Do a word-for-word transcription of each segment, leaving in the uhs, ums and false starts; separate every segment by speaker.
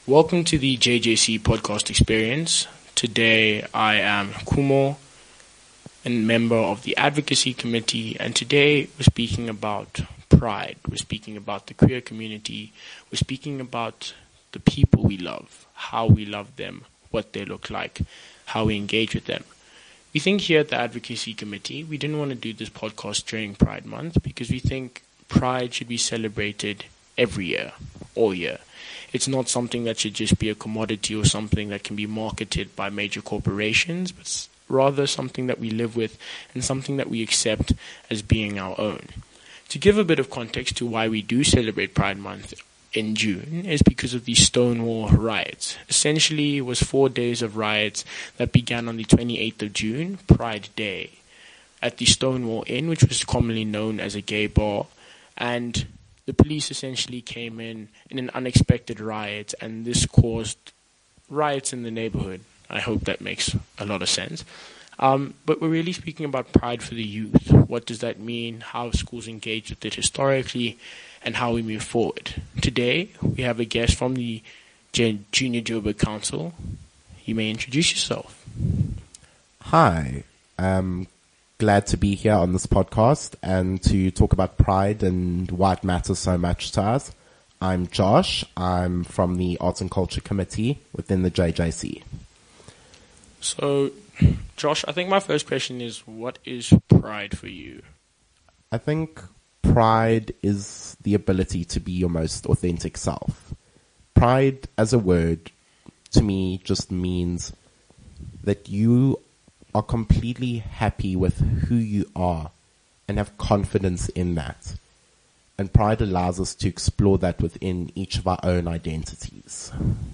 Speaker 1: Welcome to the J J C podcast experience. Today I am Kumo, a member of the advocacy committee, and today we're speaking about pride. We're speaking about the queer community. We're speaking about the people we love, how we love them, what they look like, how we engage with them. We think here at the advocacy committee, we didn't want to do this podcast during Pride Month because we think pride should be celebrated every year, all year. It's not something that should just be a commodity or something that can be marketed by major corporations, but rather something that we live with and something that we accept as being our own. To give a bit of context to why we do celebrate Pride Month in June is because of the Stonewall riots. Essentially, it was four days of riots that began on the twenty-eighth of June, Pride Day, at the Stonewall Inn, which was commonly known as a gay bar, and the police essentially came in in an unexpected riot, and this caused riots in the neighborhood. I hope that makes a lot of sense. Um, but we're really speaking about pride for the youth. What does that mean? How schools engage with it historically, and how we move forward. Today, we have a guest from the Junior Joburg Council. You may introduce yourself.
Speaker 2: Hi. Um, glad to be here on this podcast and to talk about pride and why it matters so much to us. I'm Josh. I'm from the Arts and Culture Committee within the J J C.
Speaker 1: So, Josh, I think my first question is, what is pride for you?
Speaker 2: I think pride is the ability to be your most authentic self. Pride as a word, to me, just means that you are completely happy with who you are and have confidence in that. And pride allows us to explore that within each of our own identities.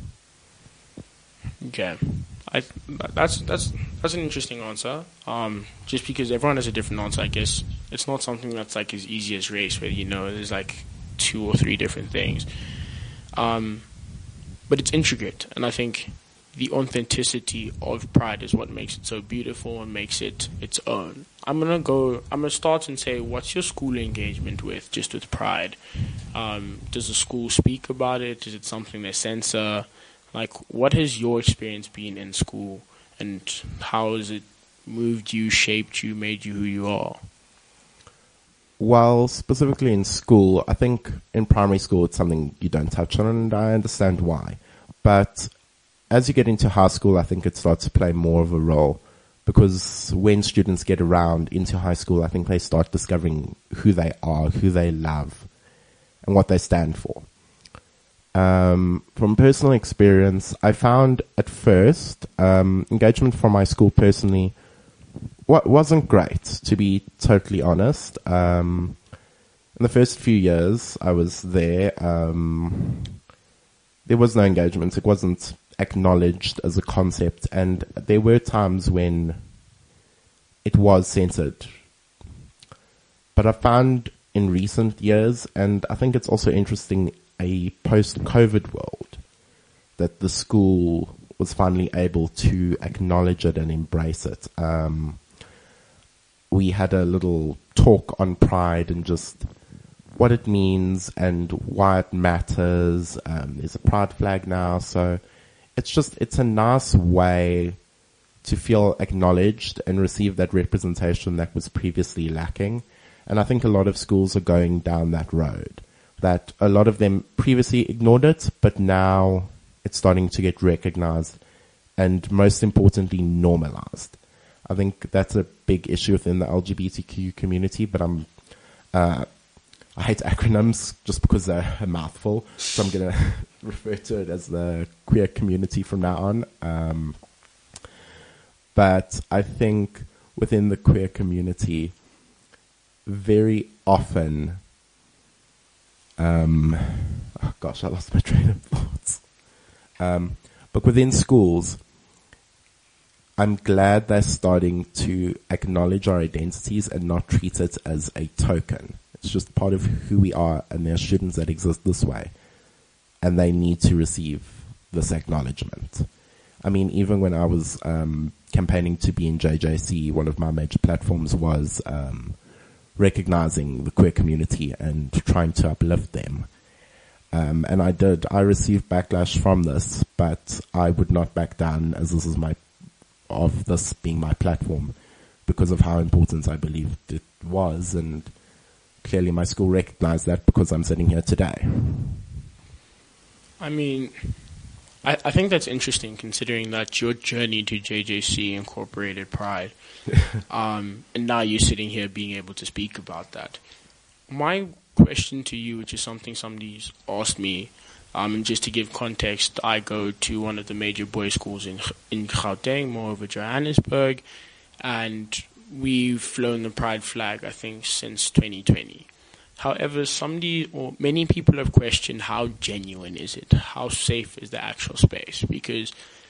Speaker 1: Okay. I, that's that's that's an interesting answer. Um, just because everyone has a different answer, I guess it's not something that's like as easy as race, where you know there's like two or three different things. Um, but it's intricate, and I think the authenticity of pride is what makes it so beautiful and makes it its own. I'm gonna go. I'm gonna start and say, what's your school engagement with just with pride? Um, does the school speak about it? Is it something they censor? Like, what has your experience been in school, and how has it moved you, shaped you, made you who you are?
Speaker 2: Well, specifically in school, I think in primary school it's something you don't touch on, and I understand why. But as you get into high school, I think it starts to play more of a role, because when students get around into high school, I think they start discovering who they are, who they love, and what they stand for. Um, from personal experience, I found at first um, engagement from my school personally what wasn't great, to be totally honest. Um, in the first few years I was there, um, there was no engagement. It wasn't acknowledged as a concept, and there were times when it was censored. But I found in recent years, and I think it's also interesting, a post-COVID world, that the school was finally able to acknowledge it and embrace it. Um, we had a little talk on pride and just what it means and why it matters. Um, there's a pride flag now, so it's just, it's a nice way to feel acknowledged and receive that representation that was previously lacking. And I think a lot of schools are going down that road, that a lot of them previously ignored it, but now it's starting to get recognized and, most importantly, normalized. I think that's a big issue within the L G B T Q community, but I'm, uh, I hate acronyms just because they're a mouthful, so I'm going to refer to it as the queer community from now on. Um, but I think within the queer community, very often, um, oh gosh, I lost my train of thoughts. Um, but within schools, I'm glad they're starting to acknowledge our identities and not treat it as a token. It's just part of who we are, and there are students that exist this way, and they need to receive this acknowledgement. I mean, even when I was um, campaigning to be in J J C, one of my major platforms was um, recognizing the queer community and trying to uplift them. Um, and I did. I received backlash from this, but I would not back down, as this is my, of this being my platform, because of how important I believed it was, and clearly my school recognized that because I'm sitting here today.
Speaker 1: I mean, I, I think that's interesting, considering that your journey to J J C incorporated Pride, um, and now you're sitting here being able to speak about that. My question to you, which is something somebody's asked me, um, and just to give context, I go to one of the major boys' schools in in Gauteng, moreover Johannesburg, and we've flown the Pride flag, I think, since twenty twenty. However, somebody or many people have questioned how genuine is it? How safe is the actual space? Because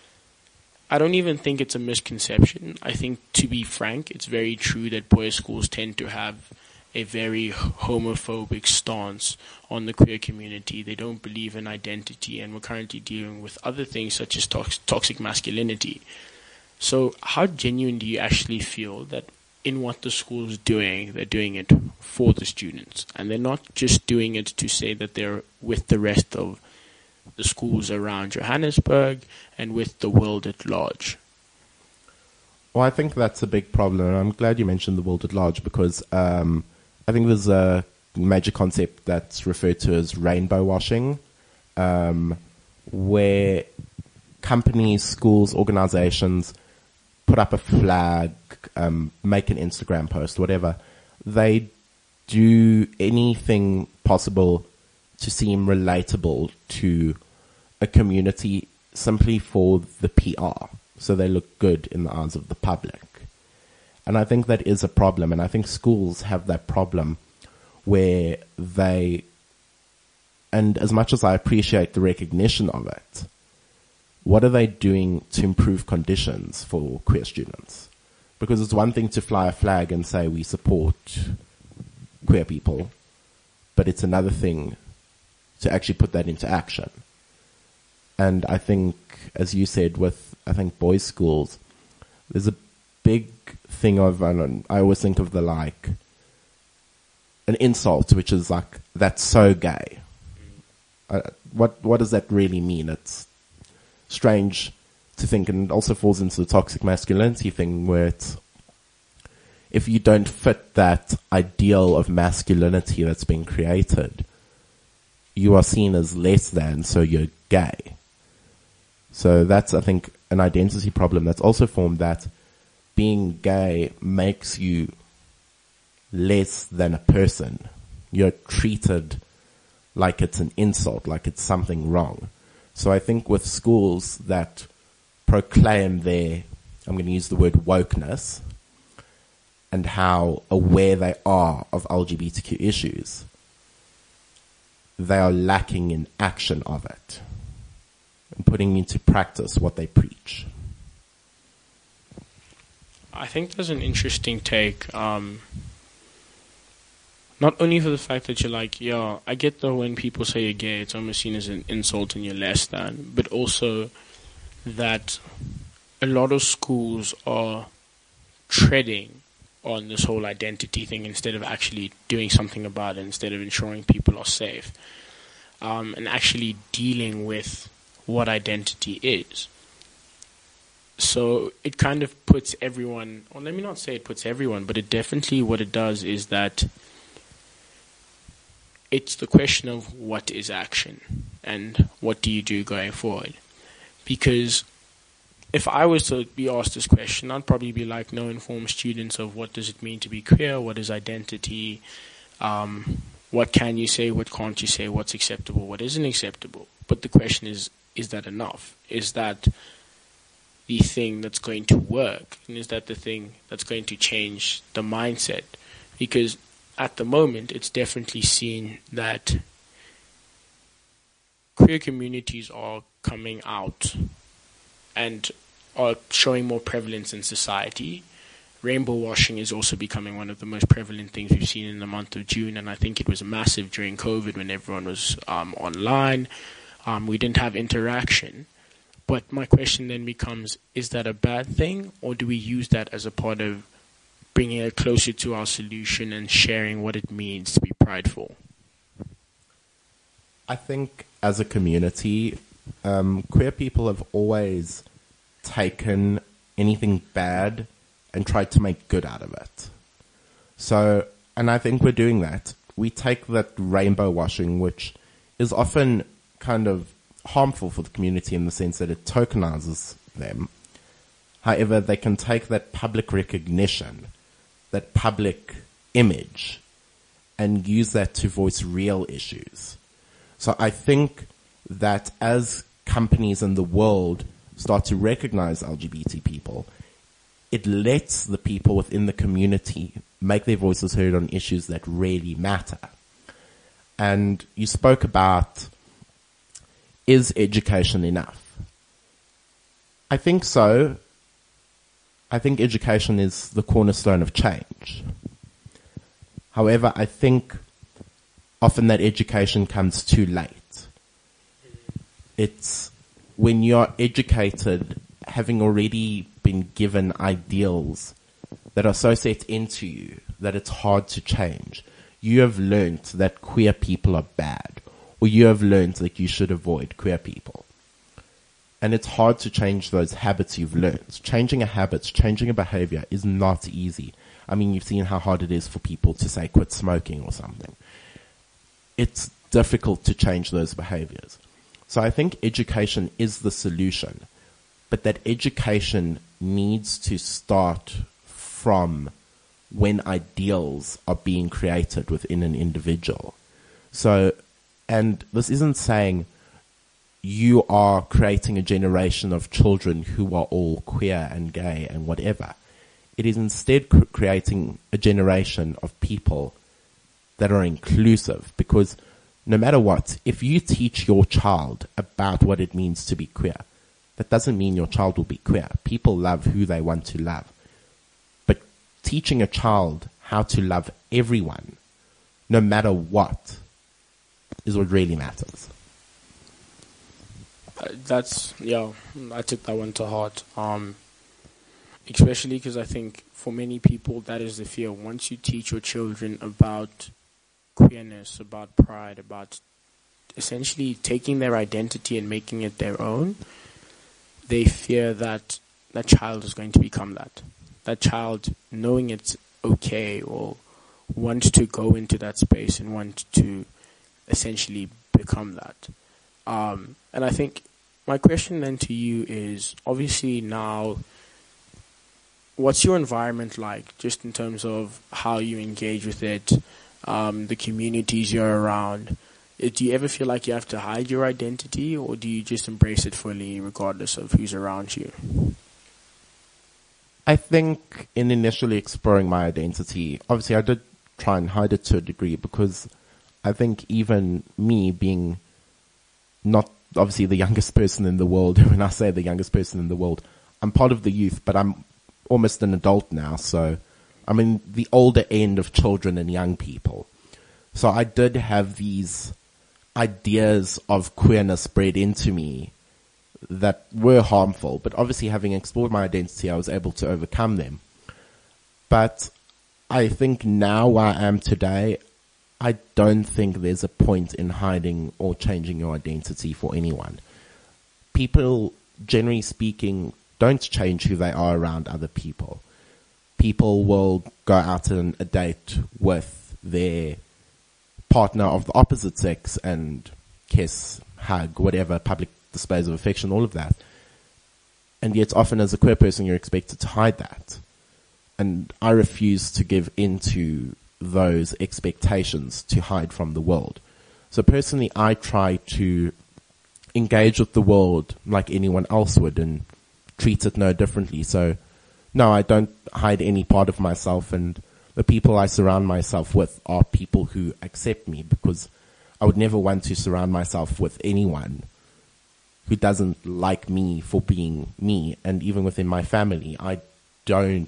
Speaker 1: I don't even think it's a misconception. I think, to be frank, it's very true that boys' schools tend to have a very homophobic stance on the queer community. They don't believe in identity, and we're currently dealing with other things such as tox- toxic masculinity. So how genuine do you actually feel that in what the school's doing, they're doing it for the students, and they're not just doing it to say that they're with the rest of the schools around Johannesburg and with the world at large?
Speaker 2: Well, I think that's a big problem, and I'm glad you mentioned the world at large, because um, I think there's a major concept that's referred to as rainbow washing, um, where companies, schools, organizations put up a flag, um, make an Instagram post, whatever. They do anything possible to seem relatable to a community simply for the P R, so they look good in the eyes of the public. And I think that is a problem, and I think schools have that problem where they, and as much as I appreciate the recognition of it, what are they doing to improve conditions for queer students? Because it's one thing to fly a flag and say we support queer people, but it's another thing to actually put that into action. And I think, as you said, with, I think, boys' schools, there's a big thing of, and I always think of the, like, an insult, which is like, that's so gay. Uh, what what does that really mean? It's strange to think, and it also falls into the toxic masculinity thing, where it's, if you don't fit that ideal of masculinity that's been created, you are seen as less than, so you're gay. So that's, I think, an identity problem that's also formed, that being gay makes you less than a person. You're treated like it's an insult, like it's something wrong. So I think with schools that proclaim their, I'm going to use the word wokeness, and how aware they are of L G B T Q issues, they are lacking in action of it and putting into practice what they preach.
Speaker 1: I think there's an interesting take, um, not only for the fact that you're like, yeah, I get that when people say you're gay, it's almost seen as an insult and you're less than, but also that a lot of schools are treading on this whole identity thing instead of actually doing something about it, instead of ensuring people are safe, um, and actually dealing with what identity is. So it kind of puts everyone, or let me not say it puts everyone, but it definitely, what it does is that it's the question of what is action and what do you do going forward. Because if I was to be asked this question, I'd probably be like no informed students of what does it mean to be queer, what is identity, um, what can you say, what can't you say, what's acceptable, what isn't acceptable. But the question is, is that enough? Is that the thing that's going to work? And is that the thing that's going to change the mindset? Because at the moment, it's definitely seen that queer communities are coming out and are showing more prevalence in society. Rainbow washing is also becoming one of the most prevalent things we've seen in the month of June, and I think it was massive during COVID when everyone was um, online. Um, we didn't have interaction. But my question then becomes, is that a bad thing, or do we use that as a part of bringing it closer to our solution and sharing what it means to be prideful?
Speaker 2: I think as a community, um, queer people have always taken anything bad and tried to make good out of it. So, and I think we're doing that. We take that rainbow washing, which is often kind of harmful for the community in the sense that it tokenizes them. However, they can take that public recognition, that public image, and use that to voice real issues. So I think that as companies in the world start to recognize L G B T people, it lets the people within the community make their voices heard on issues that really matter. And you spoke about, is education enough? I think so. I think education is the cornerstone of change. However, I think often that education comes too late. It's when you're educated, having already been given ideals that are so set into you that it's hard to change. You have learnt that queer people are bad, or you have learnt that you should avoid queer people. And it's hard to change those habits you've learnt. Changing a habit, changing a behavior is not easy. I mean, you've seen how hard it is for people to say quit smoking or something. It's difficult to change those behaviors. So I think education is the solution, but that education needs to start from when ideals are being created within an individual. So, and this isn't saying you are creating a generation of children who are all queer and gay and whatever. It is instead cr- creating a generation of people that are inclusive, because no matter what, if you teach your child about what it means to be queer, that doesn't mean your child will be queer. People love who they want to love. But teaching a child how to love everyone, no matter what, is what really matters.
Speaker 1: Uh, that's, yeah, I took that one to heart. Um, especially because I think for many people that is the fear. Once you teach your children about queerness, about pride, about essentially taking their identity and making it their own, they fear that that child is going to become that. That child, knowing it's okay, or wants to go into that space and want to essentially become that. Um, and I think my question then to you is, obviously now, what's your environment like, just in terms of how you engage with it, um, the communities you're around? Do you ever feel like you have to hide your identity, or do you just embrace it fully regardless of who's around you?
Speaker 2: I think in initially exploring my identity, obviously I did try and hide it to a degree, because I think even me being not obviously the youngest person in the world, when I say the youngest person in the world, I'm part of the youth, but I'm almost an adult now, so I'm in the older end of children and young people. So I did have these ideas of queerness bred into me that were harmful, but obviously having explored my identity, I was able to overcome them. But I think now where I am today, I don't think there's a point in hiding or changing your identity for anyone. People, generally speaking, don't change who they are around other people. People will go out on a date with their partner of the opposite sex and kiss, hug, whatever, public displays of affection, all of that. And yet often as a queer person, you're expected to hide that. And I refuse to give into those expectations to hide from the world. So personally, I try to engage with the world like anyone else would and treat it no differently. So no, I don't hide any part of myself, and the people I surround myself with are people who accept me, because I would never want to surround myself with anyone who doesn't like me for being me. And even within my family, I don't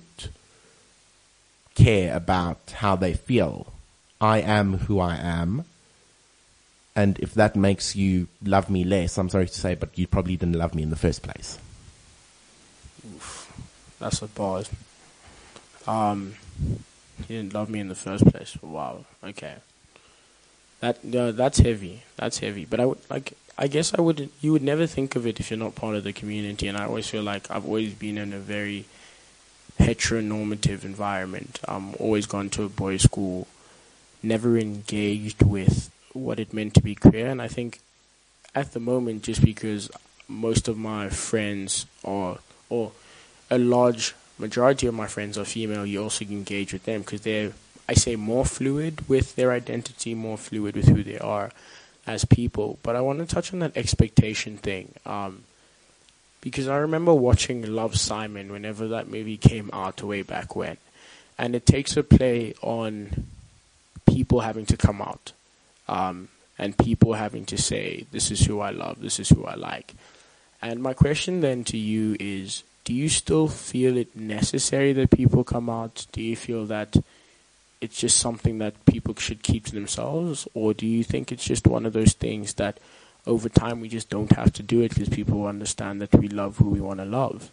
Speaker 2: care about how they feel. I am who I am. And if that makes you love me less, I'm sorry to say, but you probably didn't love me in the first place.
Speaker 1: Oof, that's a pause. Um, you didn't love me in the first place. Wow. Okay. That uh, that's heavy. That's heavy. But I would like. I guess I would. You would never think of it if you're not part of the community. And I always feel like I've always been in a very heteronormative environment. I'm always gone to a boys' school. Never engaged with what it meant to be queer. And I think at the moment, just because most of my friends are, or a large majority of my friends are female, you also engage with them because they're, I say, more fluid with their identity, more fluid with who they are as people. But I want to touch on that expectation thing, um, because I remember watching Love, Simon whenever that movie came out way back when, and it takes a play on people having to come out, um, and people having to say, this is who I love, this is who I like. And my question then to you is, do you still feel it necessary that people come out? Do you feel that it's just something that people should keep to themselves? Or do you think it's just one of those things that over time we just don't have to do it because people understand that we love who we want to love?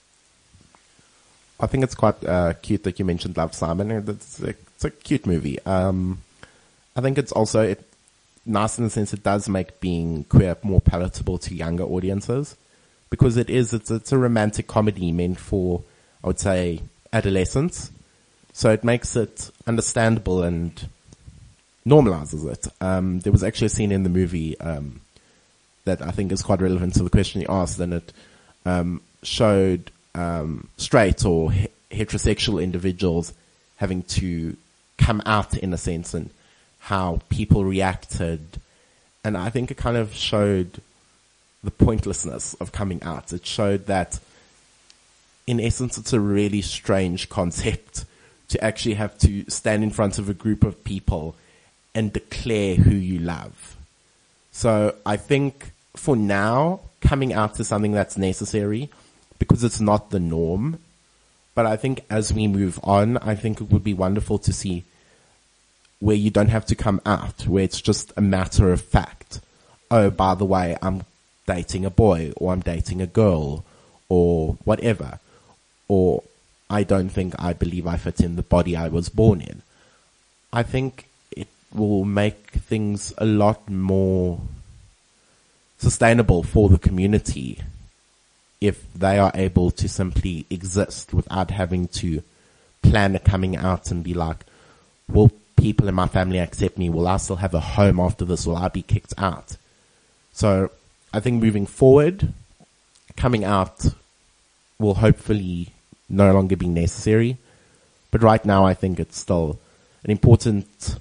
Speaker 2: I think it's quite uh, cute that you mentioned Love, Simon. It's a, it's a cute movie. Um, I think it's also it, nice in the sense it does make being queer more palatable to younger audiences. Because it is, it's, it's a romantic comedy meant for, I would say, adolescents. So it makes it understandable and normalizes it. Um, there was actually a scene in the movie um, that I think is quite relevant to the question you asked, and it um, showed um, straight or he- heterosexual individuals having to come out in a sense and how people reacted. And I think it kind of showed the pointlessness of coming out. It showed that, in essence, it's a really strange concept to actually have to stand in front of a group of people and declare who you love. So I think for now, coming out is something that's necessary because it's not the norm. But I think as we move on, I think it would be wonderful to see where you don't have to come out, where it's just a matter of fact. Oh, by the way, I'm dating a boy, or I'm dating a girl, or whatever. Or I don't think I believe I fit in the body I was born in. I think it will make things a lot more sustainable for the community if they are able to simply exist without having to plan a coming out and be like, will people in my family accept me? Will I still have a home after this? Will I be kicked out? So I think moving forward, coming out will hopefully no longer be necessary. But right now, I think it's still an important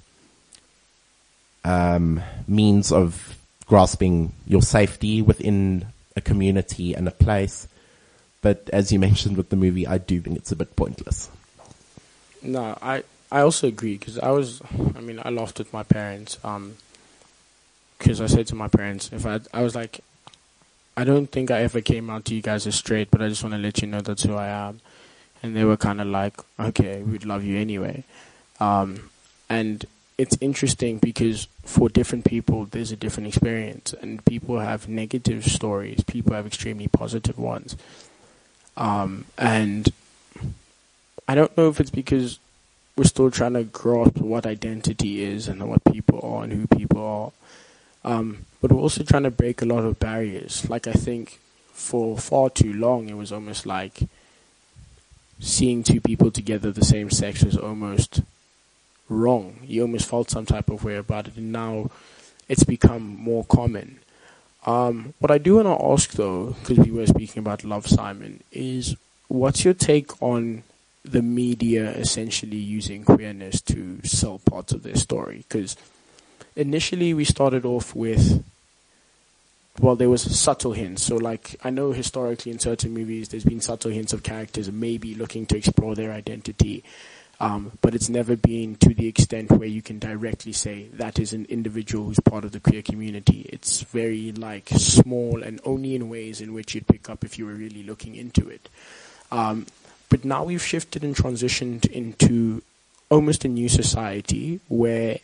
Speaker 2: um, means of grasping your safety within a community and a place. But as you mentioned with the movie, I do think it's a bit pointless.
Speaker 1: No, I, I also agree because I was, I mean, I laughed with my parents um, because I said to my parents, if I, I was like, I don't think I ever came out to you guys as straight, but I just want to let you know that's who I am. And they were kind of like, okay, we'd love you anyway. Um, and it's interesting because for different people, there's a different experience. And people have negative stories. People have extremely positive ones. Um, and I don't know if it's because we're still trying to grasp what identity is and what people are and who people are. Um, but we're also trying to break a lot of barriers. Like I think for far too long, it was almost like seeing two people together the same sex was almost wrong. You almost felt some type of way about it, and now it's become more common. Um, what I do want to ask, though, because we were speaking about Love, Simon, is what's your take on the media essentially using queerness to sell parts of their story? Because initially we started off with, well, there was subtle hints. So, like, I know historically in certain movies there's been subtle hints of characters maybe looking to explore their identity. Um, but it's never been to the extent where you can directly say that is an individual who's part of the queer community. It's very, like, small and only in ways in which you'd pick up if you were really looking into it. Um, but now we've shifted and transitioned into almost a new society where,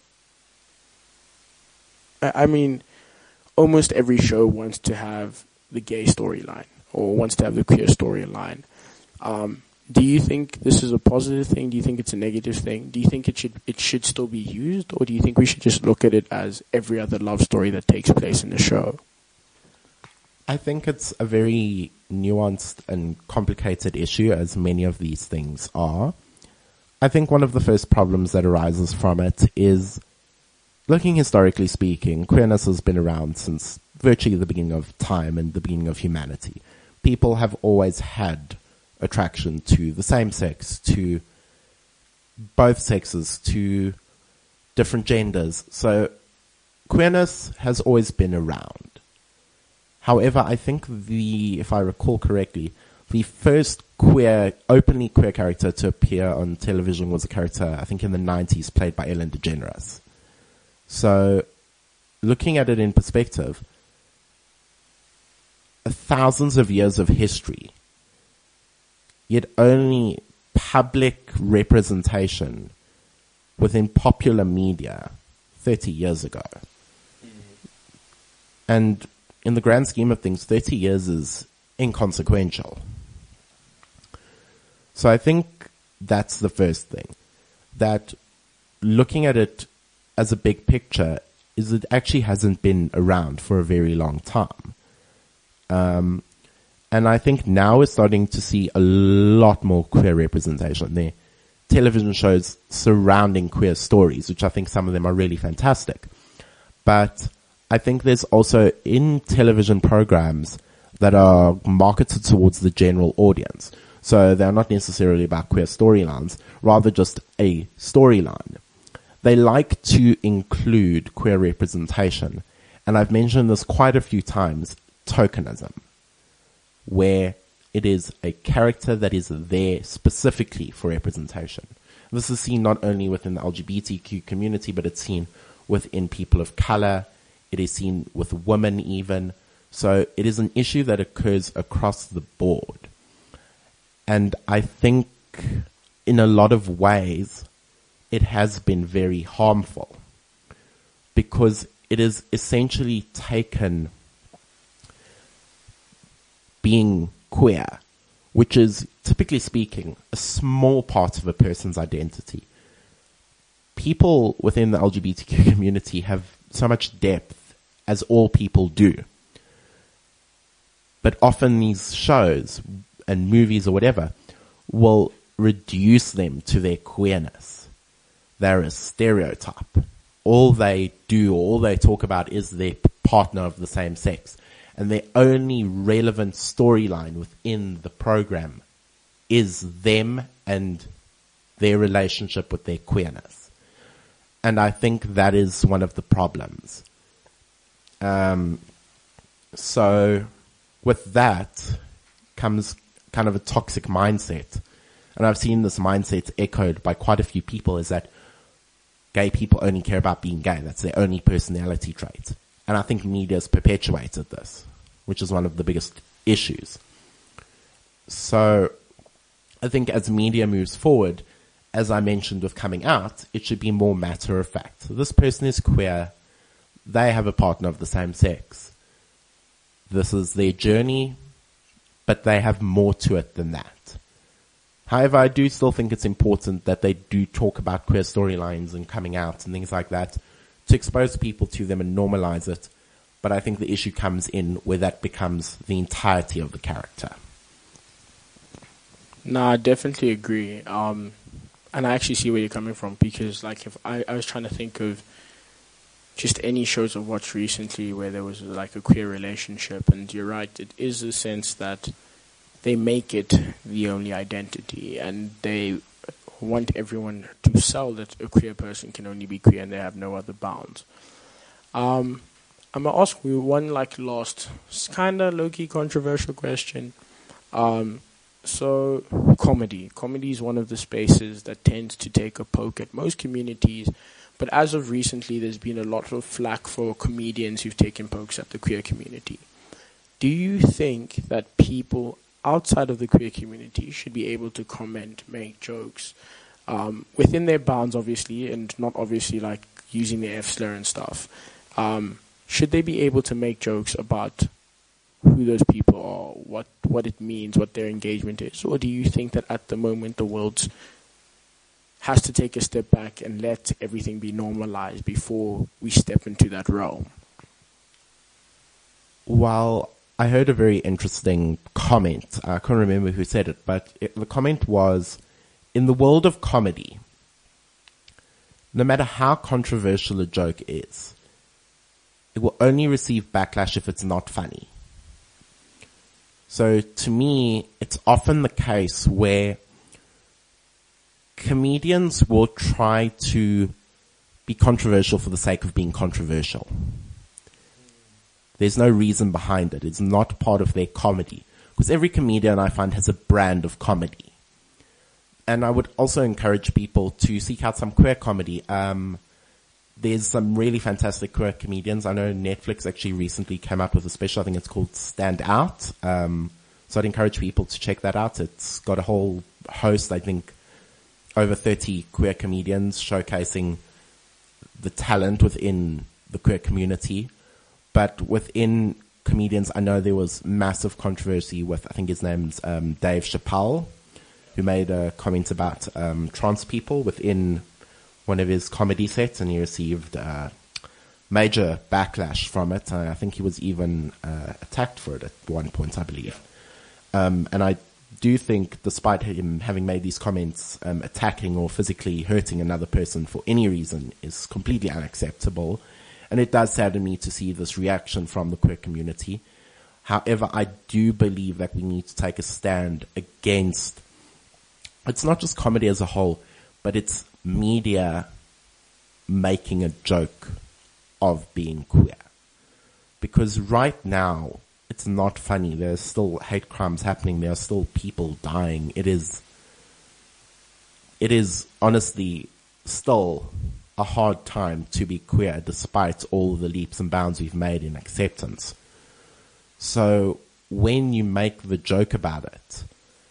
Speaker 1: I mean, almost every show wants to have the gay storyline or wants to have the queer storyline. Um, do you think this is a positive thing? Do you think it's a negative thing? Do you think it should it should still be used, or do you think we should just look at it as every other love story that takes place in the show?
Speaker 2: I think it's a very nuanced and complicated issue, as many of these things are. I think one of the first problems that arises from it is, looking historically speaking, queerness has been around since virtually the beginning of time and the beginning of humanity. People have always had attraction to the same sex, to both sexes, to different genders. So queerness has always been around. However, I think the, if I recall correctly, the first queer, openly queer character to appear on television was a character, I think in the nineties, played by Ellen DeGeneres. So, looking at it in perspective, thousands of years of history, yet only public representation within popular media thirty years ago. Mm-hmm. And in the grand scheme of things, thirty years is inconsequential. So I think that's the first thing. That looking at it as a big picture is it actually hasn't been around for a very long time. Um, and I think now we're starting to see a lot more queer representation. There are television shows surrounding queer stories, which I think some of them are really fantastic. But I think there's also in television programs that are marketed towards the general audience. So they're not necessarily about queer storylines, rather just a storyline. They like to include queer representation. And I've mentioned this quite a few times, tokenism, where it is a character that is there specifically for representation. This is seen not only within the L G B T Q community, but it's seen within people of color. It is seen with women even. So it is an issue that occurs across the board. And I think in a lot of ways, it has been very harmful because it is essentially taken being queer, which is, typically speaking, a small part of a person's identity. People within the L G B T Q community have so much depth, as all people do. But often these shows and movies or whatever will reduce them to their queerness. They're a stereotype. All they do, all they talk about is their partner of the same sex. And their only relevant storyline within the program is them and their relationship with their queerness. And I think that is one of the problems. Um, so with that comes kind of a toxic mindset. And I've seen this mindset echoed by quite a few people, is that gay people only care about being gay. That's their only personality trait. And I think media's perpetuated this, which is one of the biggest issues. So I think as media moves forward, as I mentioned with coming out, it should be more matter of fact. So this person is queer. They have a partner of the same sex. This is their journey, but they have more to it than that. However, I do still think it's important that they do talk about queer storylines and coming out and things like that to expose people to them and normalize it. But I think the issue comes in where that becomes the entirety of the character.
Speaker 1: No, I definitely agree. Um, and I actually see where you're coming from, because like if I, I was trying to think of just any shows I've watched recently where there was like a queer relationship, and you're right, it is a sense that they make it the only identity, and they want everyone to sell that a queer person can only be queer and they have no other bounds. Um, I'm going to ask you one like last, kind of low-key controversial question. Um, so comedy. Comedy is one of the spaces that tends to take a poke at most communities, but as of recently there's been a lot of flack for comedians who've taken pokes at the queer community. Do you think that people outside of the queer community should be able to comment, make jokes, um, within their bounds, obviously, and not obviously like using the F slur and stuff? Um, should they be able to make jokes about who those people are, what what what it means, what their engagement is? Or do you think that at the moment the world has to take a step back and let everything be normalized before we step into that realm?
Speaker 2: Well, I heard a very interesting comment. I can't remember who said it, but it, the comment was, in the world of comedy, no matter how controversial a joke is, it will only receive backlash if it's not funny. So to me, it's often the case where comedians will try to be controversial for the sake of being controversial. There's no reason behind it. It's not part of their comedy. Because every comedian I find has a brand of comedy. And I would also encourage people to seek out some queer comedy. Um, there's some really fantastic queer comedians. I know Netflix actually recently came up with a special. I think it's called Stand Out. Um, so I'd encourage people to check that out. It's got a whole host, I think, over thirty queer comedians showcasing the talent within the queer community. But within comedians, I know there was massive controversy with, I think his name's um, Dave Chappelle, who made a comment about um, trans people within one of his comedy sets, and he received uh, major backlash from it. Uh, I think he was even uh, attacked for it at one point, I believe. Um, and I do think, despite him having made these comments, um, attacking or physically hurting another person for any reason is completely unacceptable. And it does sadden me to see this reaction from the queer community. However, I do believe that we need to take a stand against, it's not just comedy as a whole, but it's media making a joke of being queer. Because right now, it's not funny. There's still hate crimes happening. There are still people dying. It is, it is honestly still a hard time to be queer despite all the leaps and bounds we've made in acceptance. So when you make the joke about it,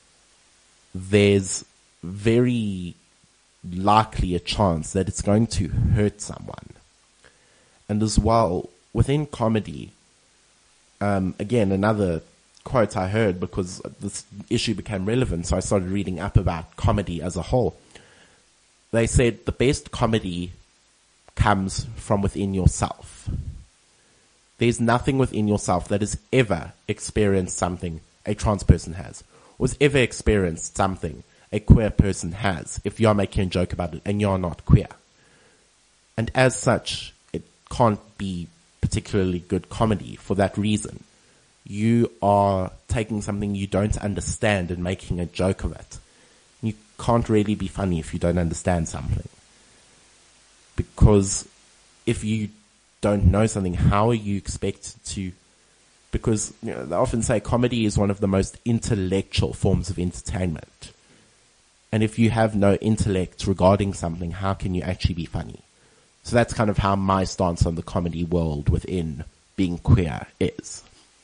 Speaker 2: there's very likely a chance that it's going to hurt someone. And as well, within comedy, um, again, another quote I heard because this issue became relevant, so I started reading up about comedy as a whole. They said the best comedy comes from within yourself. There's nothing within yourself that has ever experienced something a trans person has, or has ever experienced something a queer person has, if you're making a joke about it and you're not queer. And as such, it can't be particularly good comedy for that reason. You are taking something you don't understand and making a joke of it. You can't really be funny if you don't understand something. Because if you don't know something, how are you expected to, because you know, they often say comedy is one of the most intellectual forms of entertainment. And if you have no intellect regarding something, how can you actually be funny? So that's kind of how my stance on the comedy world within being queer is.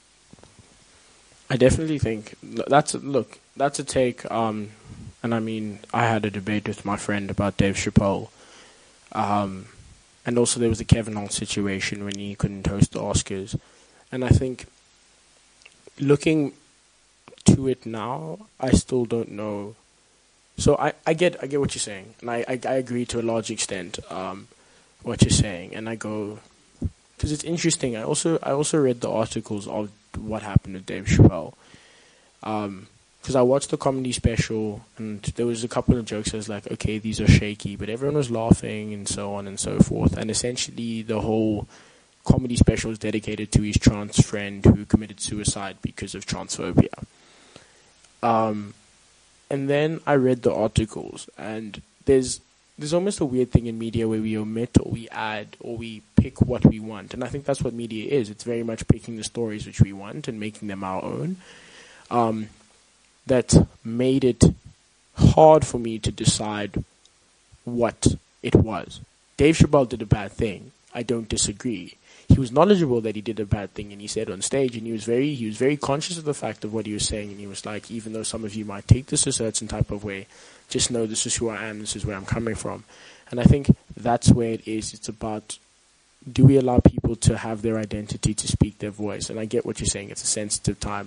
Speaker 1: I definitely think that's a, look, that's a take, um, and I mean, I had a debate with my friend about Dave Chappelle. Um, and also there was the Kevin Hart situation when he couldn't host the Oscars. And I think looking to it now, I still don't know. So I, I get I get what you're saying, and I, I, I agree to a large extent um, what you're saying. And I go, because it's interesting. I also I also read the articles of what happened to Dave Chappelle. Um, Because I watched the comedy special, and there was a couple of jokes. I was like, okay, these are shaky, but everyone was laughing and so on and so forth. And essentially, the whole comedy special is dedicated to his trans friend who committed suicide because of transphobia. Um, and then I read the articles, and there's there's almost a weird thing in media where we omit or we add or we pick what we want. And I think that's what media is. It's very much picking the stories which we want and making them our own. Um, that made it hard for me to decide what it was. Dave Chappelle did a bad thing. I don't disagree. He was knowledgeable that he did a bad thing, and he said on stage, and he was very he was very conscious of the fact of what he was saying, and he was like, even though some of you might take this a certain type of way, just know this is who I am, this is where I'm coming from. And I think that's where it is. It's about, do we allow people to have their identity, to speak their voice? And I get what you're saying. It's a sensitive time.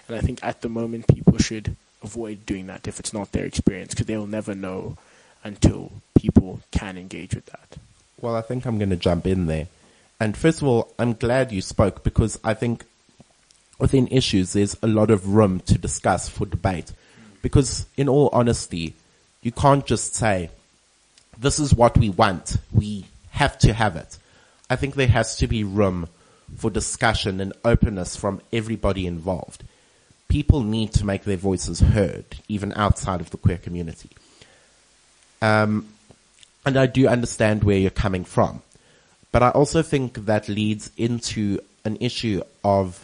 Speaker 1: And I think at the moment people should avoid doing that if it's not their experience, because they'll never know until people can engage with that.
Speaker 2: Well, I think I'm going to jump in there. And first of all, I'm glad you spoke, because I think within issues there's a lot of room to discuss for debate. Because in all honesty, you can't just say, this is what we want, we have to have it. I think there has to be room for discussion and openness from everybody involved. People need to make their voices heard, even outside of the queer community. Um, and I do understand where you're coming from. But I also think that leads into an issue of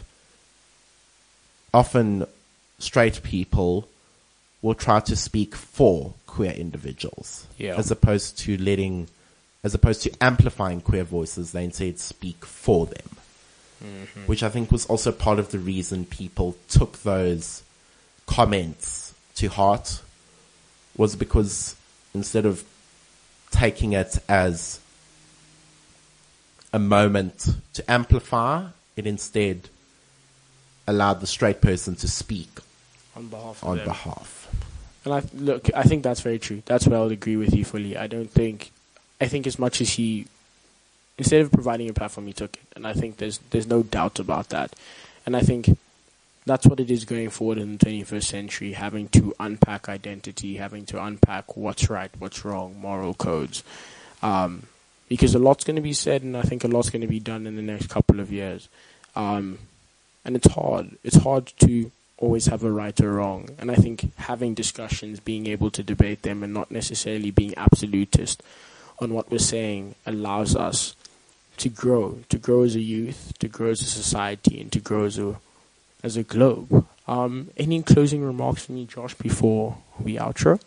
Speaker 2: often straight people will try to speak for queer individuals,
Speaker 1: yeah.
Speaker 2: as opposed to letting, as opposed to amplifying queer voices, they instead speak for them. Mm-hmm. Which I think was also part of the reason people took those comments to heart, was because instead of taking it as a moment to amplify, it instead allowed the straight person to speak
Speaker 1: on behalf of
Speaker 2: on
Speaker 1: them.
Speaker 2: behalf.
Speaker 1: And I look, I think that's very true. That's where I'll agree with you fully. I don't think, I think as much as he, instead of providing a platform, he took it. And I think there's there's no doubt about that. And I think that's what it is going forward in the twenty-first century, having to unpack identity, having to unpack what's right, what's wrong, moral codes. Um, because a lot's going to be said, and I think a lot's going to be done in the next couple of years. Um, and it's hard. It's hard to always have a right or wrong. And I think having discussions, being able to debate them and not necessarily being absolutist on what we're saying allows us to grow, to grow as a youth, to grow as a society, and to grow as a, as a globe. Um, any closing remarks from you, Josh, before we outro?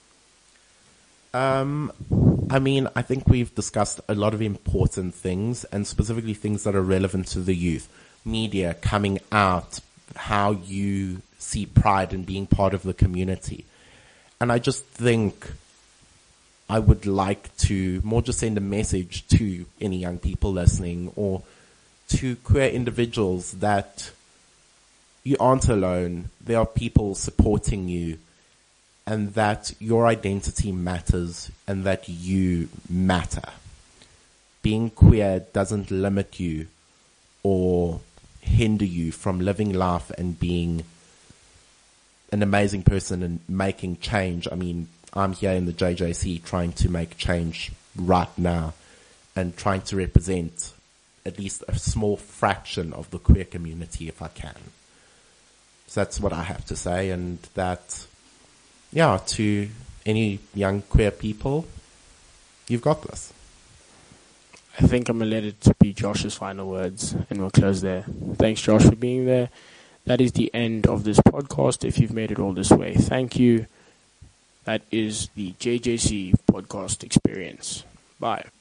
Speaker 2: Um, I mean, I think we've discussed a lot of important things, and specifically things that are relevant to the youth. Media coming out, how you see pride in being part of the community. And I just think I would like to more just send a message to any young people listening, or to queer individuals, that you aren't alone. There are people supporting you, and that your identity matters, and that you matter. Being queer doesn't limit you or hinder you from living life and being an amazing person and making change. I mean, I'm here in the J J C trying to make change right now and trying to represent at least a small fraction of the queer community if I can. So that's what I have to say, and that, yeah, to any young queer people, you've got this.
Speaker 1: I think I'm going to let it be Josh's final words, and we'll close there. Thanks, Josh, for being there. That is the end of this podcast, if you've made it all this way. Thank you. That is the J J C podcast experience. Bye.